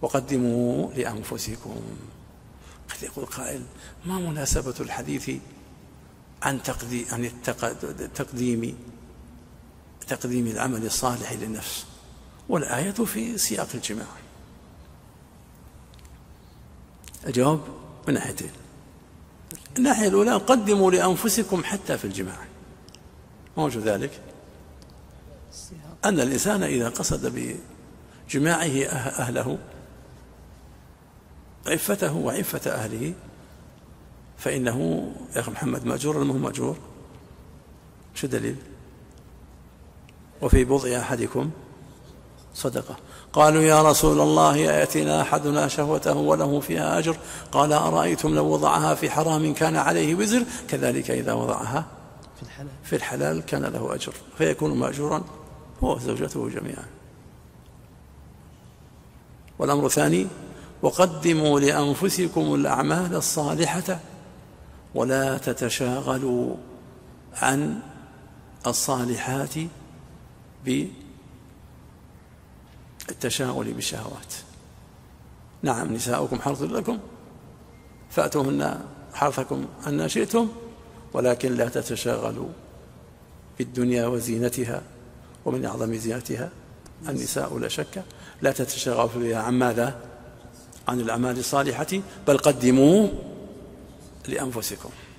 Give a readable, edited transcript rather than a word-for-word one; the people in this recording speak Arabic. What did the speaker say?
وقدموا لأنفسكم. قد يقول قائل: ما مناسبة الحديث عن تقديم العمل الصالح للنفس والآية في سياق الجماع؟ الجواب من ناحيتين. الناحية الأولى: قدموا لأنفسكم حتى في الجماع. موجود ذلك أن الإنسان إذا قصد بجماعه أهله عفته وعفة أهله فإنه يا أخي محمد مأجور ولا ما هو مأجور؟ شو دليل؟ وفي بضع أحدكم صدقة. قالوا: يا رسول الله يأتينا أحدنا شهوته وله فيها أجر؟ قال: أرأيتم لو وضعها في حرام كان عليه وزر؟ كذلك إذا وضعها في الحلال كان له أجر، فيكون مأجورا هو وزوجته جميعا. والأمر الثاني: وقدموا لأنفسكم الأعمال الصالحة ولا تتشاغلوا عن الصالحات بالتشاغل بالشهوات. نعم، نساؤكم حرث لكم فأتوهن حرثكم أن شئتم، ولكن لا تتشاغلوا بالدنيا وزينتها، ومن أعظم زينتها النساء لا شك. لا تتشاغلوا فيها عن ماذا؟ عن الأعمال الصالحة، بل قدموا لأنفسكم.